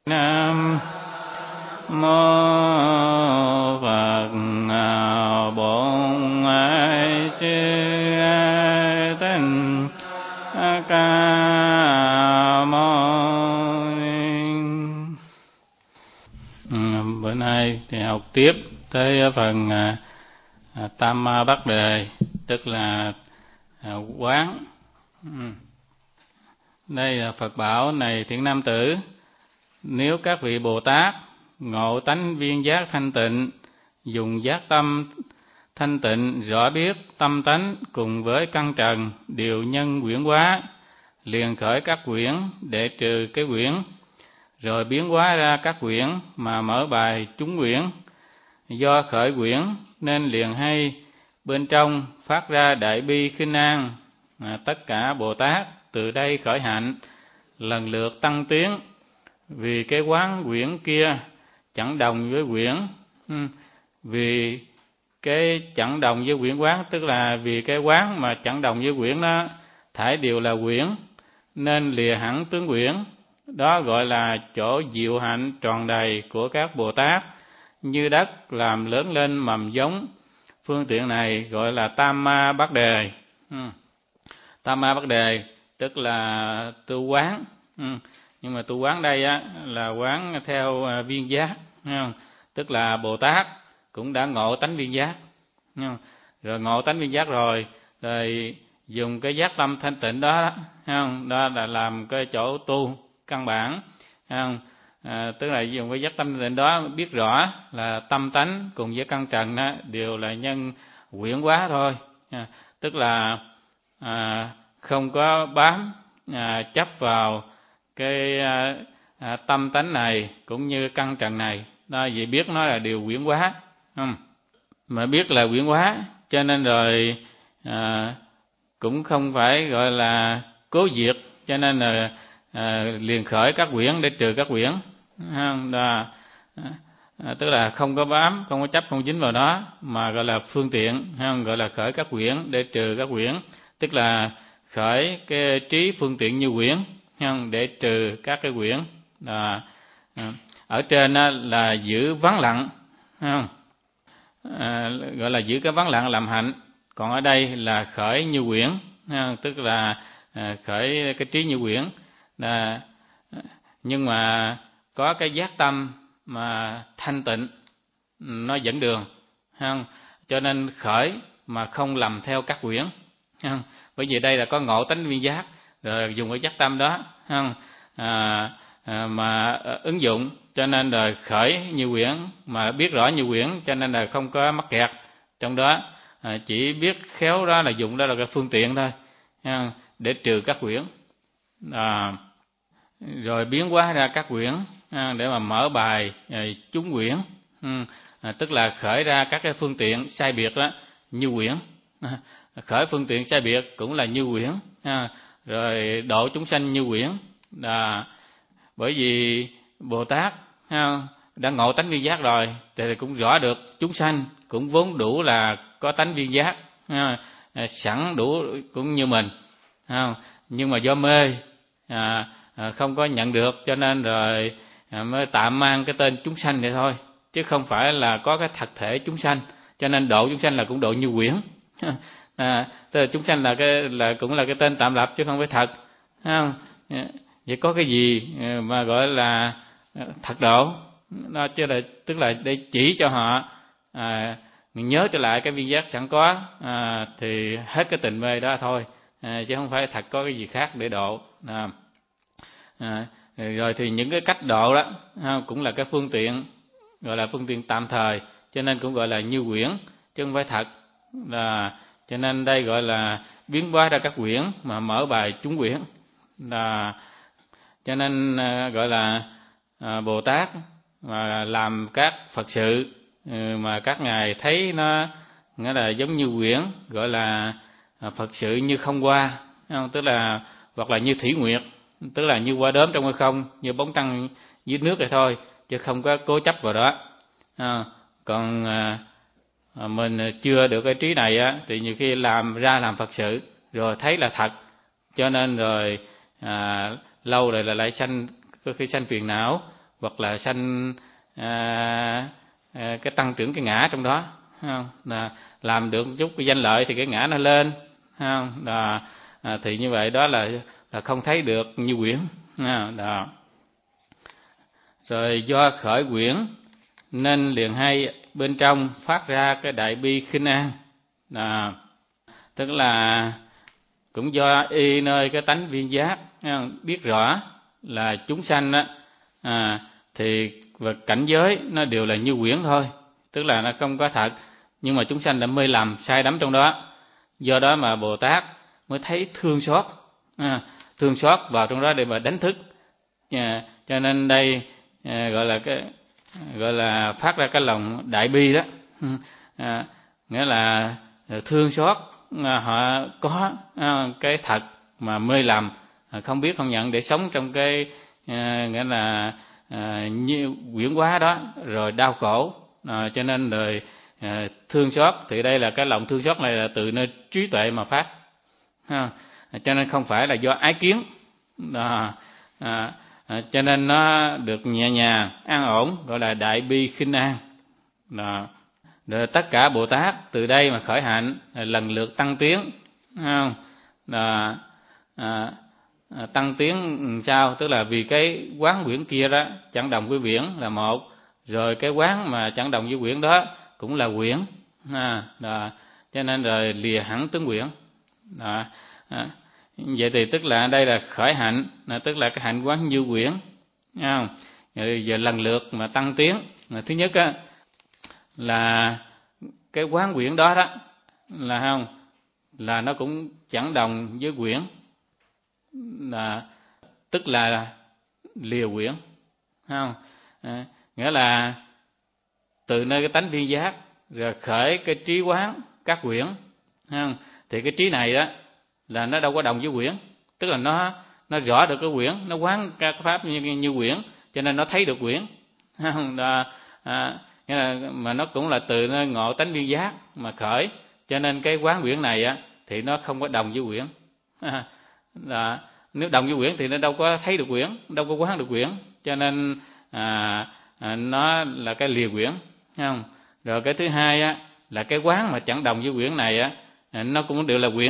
Nam mô Phật Bổn Sư Thích Ca Mâu Ni. Bữa nay thì học tiếp tới phần Tam Ma Bắt Đề, tức là quán. Đây là Phật bảo: này thiện nam tử, nếu các vị Bồ Tát ngộ tánh viên giác thanh tịnh, dùng giác tâm thanh tịnh rõ biết tâm tánh cùng với căn trần đều nhân quyển hóa, liền khởi các quyển để trừ cái quyển, rồi biến hóa ra các quyển mà mở bài chúng quyển. Do khởi quyển nên liền hay bên trong phát ra đại bi khinh an. Tất cả Bồ Tát từ đây khởi hạnh, lần lượt tăng tiến, vì cái quán quyển kia chẳng đồng với quyển. Vì cái chẳng đồng với quyển quán, tức là vì cái quán mà chẳng đồng với quyển đó thải đều là quyển, nên lìa hẳn tướng quyển. Đó gọi là chỗ diệu hạnh tròn đầy của các Bồ Tát, như đất làm lớn lên mầm giống. Phương tiện này gọi là Tam Ma Bắt Đề. Tam Ma Bắt Đề tức là tu quán. Nhưng mà tu quán đây á là quán theo viên giác, tức là Bồ Tát cũng đã ngộ tánh viên giác, rồi ngộ tánh viên giác rồi dùng cái giác tâm thanh tịnh đó, đó là làm cái chỗ tu căn bản, tức là dùng cái giác tâm thanh tịnh đó biết rõ là tâm tánh cùng với căn trần đó đều là nhân quyển hóa thôi, tức là không có bám chấp vào cái tâm tánh này cũng như căn trần này. Đó, vì biết nó là điều quyển hóa, mà biết là quyển hóa cho nên rồi cũng không phải gọi là cố diệt, cho nên là liền khởi các quyển để trừ các quyển. Đó, tức là không có bám, không có chấp, không dính vào nó, mà gọi là phương tiện, gọi là khởi các quyển để trừ các quyển, tức là khởi cái trí phương tiện như quyển để trừ các cái quyển. Ở trên là giữ vắng lặng, gọi là giữ cái vắng lặng làm hạnh, còn ở đây là khởi như quyển, tức là khởi cái trí như quyển. Nhưng mà có cái giác tâm mà thanh tịnh nó dẫn đường, cho nên khởi mà không lầm theo các quyển, bởi vì đây là có ngộ tánh viên giác, rồi dùng cái giác tâm đó mà ứng dụng, cho nên là khởi như quyển mà biết rõ như quyển, cho nên là không có mắc kẹt trong đó, chỉ biết khéo đó là dùng đó là cái phương tiện thôi, để trừ các quyển, rồi biến hóa ra các quyển để mà mở bài chúng quyển, tức là khởi ra các cái phương tiện sai biệt đó như quyển, khởi phương tiện sai biệt cũng là như quyển, rồi độ chúng sanh như quyển. Bởi vì Bồ Tát đã ngộ tánh viên giác rồi thì cũng rõ được chúng sanh cũng vốn đủ là có tánh viên giác, sẵn đủ cũng như mình, nhưng mà do mê không có nhận được, cho nên rồi mới tạm mang cái tên chúng sanh vậy thôi, chứ không phải là có cái thật thể chúng sanh, cho nên độ chúng sanh là cũng độ như quyển. Tức là chúng sanh là cũng là cái tên tạm lập chứ không phải thật, vậy có cái gì mà gọi là thật độ đó, chứ là tức là để chỉ cho họ nhớ trở lại cái viên giác sẵn có, thì hết cái tình mê đó thôi, chứ không phải thật có cái gì khác để độ. Rồi thì những cái cách độ đó cũng là cái phương tiện, gọi là phương tiện tạm thời, cho nên cũng gọi là như quyển chứ không phải thật. Cho nên đây gọi là biến hóa ra các quyển mà mở bài chúng quyển. Cho nên gọi là Bồ Tát mà làm các Phật sự mà các ngài thấy nó nghĩa là giống như quyển, gọi là Phật sự như không hoa, tức là hoặc là như thủy nguyệt, tức là như hoa đốm trong hư không, như bóng trăng dưới nước vậy thôi, chứ không có cố chấp vào đó. Còn mình chưa được cái trí này á, thì nhiều khi làm Phật sự rồi thấy là thật, cho nên rồi lâu rồi là lại sanh, có khi sanh phiền não, hoặc là sanh cái tăng trưởng cái ngã trong đó, không? Là làm được một chút cái danh lợi thì cái ngã nó lên, không? Là thì như vậy đó là không thấy được như quyển, đó. Rồi do khởi quyển nên liền hay bên trong phát ra cái đại bi khinh an, tức là cũng do y nơi cái tánh viên giác, biết rõ là chúng sanh đó, thì và cảnh giới nó đều là như quyển thôi, tức là nó không có thật, nhưng mà chúng sanh đã mê lầm sai đắm trong đó. Do đó mà Bồ Tát mới thấy thương xót vào trong đó để mà đánh thức, cho nên đây gọi là phát ra cái lòng đại bi đó, nghĩa là thương xót họ có cái thật mà mê lầm, không biết không nhận để sống trong cái nghĩa là như quyển hóa đó, rồi đau khổ, cho nên rồi thương xót. Thì đây là cái lòng thương xót này là từ nơi trí tuệ mà phát, cho nên không phải là do ái kiến, cho nên nó được nhẹ nhàng an ổn, gọi là đại bi khinh an. Rồi tất cả Bồ Tát từ đây mà khởi hạnh lần lượt tăng tiến, không? Tăng tiến sao? Tức là vì cái quán quyển kia đó chẳng đồng với quyển là một, rồi cái quán mà chẳng đồng với quyển đó cũng là quyển, cho nên rồi lìa hẳn tướng quyển. Vậy thì tức là đây là khởi hạnh, tức là cái hạnh quán như quyển, không? Rồi giờ lần lượt mà tăng tiến. Thứ nhất á, là cái quán quyển đó đó là không, là nó cũng chẳng đồng với quyển, tức là lìa quyển, không? Nghĩa là từ nơi cái tánh viên giác rồi khởi cái trí quán các quyển, không? Thì cái trí này đó là nó đâu có đồng với quyển, tức là nó rõ được cái quyển, nó quán các pháp như quyển, cho nên nó thấy được quyển, không? Nghĩa là mà nó cũng là từ nơi ngộ tánh viên giác mà khởi, cho nên cái quán quyển này á thì nó không có đồng với quyển. Nếu đồng với quyển thì nó đâu có thấy được quyển, đâu có quán được quyển, cho nên nó là cái lìa quyển, không? Rồi cái thứ hai á là cái quán mà chẳng đồng với quyển này á, nó cũng đều là quyển.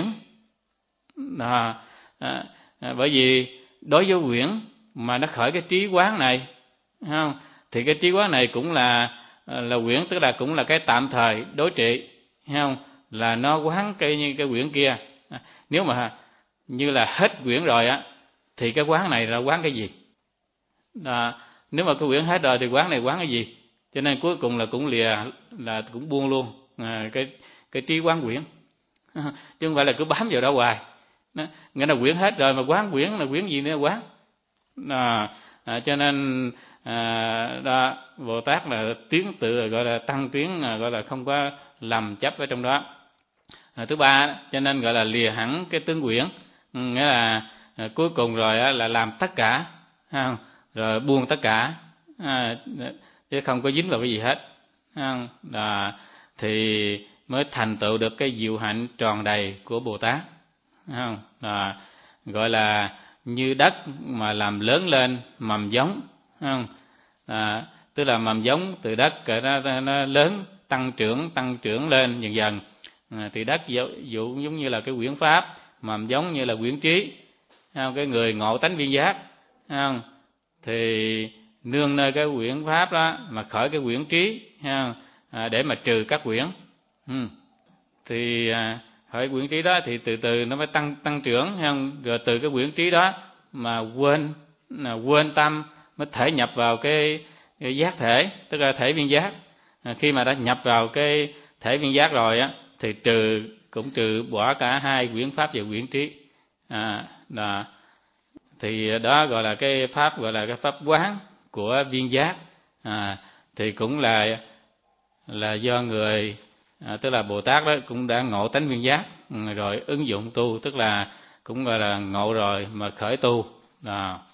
Bởi vì đối với quyển mà nó khởi cái trí quán này, không? Thì cái trí quán này cũng là quyển, tức là cũng là cái tạm thời đối trị, không? Là nó quán như cái quyển kia. Nếu mà như là hết quyển rồi á thì cái quán này là quán cái gì? Nếu mà cái quyển hết rồi thì quán này quán cái gì? Cho nên cuối cùng là cũng lìa, là cũng buông luôn cái trí quán quyển, chứ không phải là cứ bám vào đó hoài. Nghĩa là quyển hết rồi mà quán quyển là quyển gì nữa quán. Cho nên đó, Bồ Tát là tiến tự, gọi là tăng tiến, gọi là không có lầm chấp ở trong đó. Thứ ba, cho nên gọi là lìa hẳn cái tướng quyển, nghĩa là cuối cùng rồi là làm tất cả, không? Rồi buông tất cả, chứ không có dính vào cái gì hết, không? Thì mới thành tựu được cái diệu hạnh tròn đầy của Bồ Tát, không? Gọi là như đất mà làm lớn lên mầm giống, không? Tức là mầm giống từ đất nó lớn, tăng trưởng lên dần dần, thì đất dụ giống như là cái quyển pháp, mầm giống như là quyển trí, không? Cái người ngộ tánh viên giác, không? Thì nương nơi cái quyển pháp đó mà khởi cái quyển trí, không? Để mà trừ các quyển, thì khởi quyển trí đó thì từ từ nó mới tăng trưởng, không? Rồi từ cái quyển trí đó mà quên tâm mới thể nhập vào cái giác thể, tức là thể viên giác. Khi mà đã nhập vào cái thể viên giác rồi á thì cũng trừ bỏ cả hai quyển pháp và quyển trí. Thì đó gọi là cái pháp, gọi là cái pháp quán của viên giác. Thì cũng là do người, tức là Bồ Tát đó cũng đã ngộ tánh viên giác rồi ứng dụng tu, tức là cũng gọi là ngộ rồi mà khởi tu.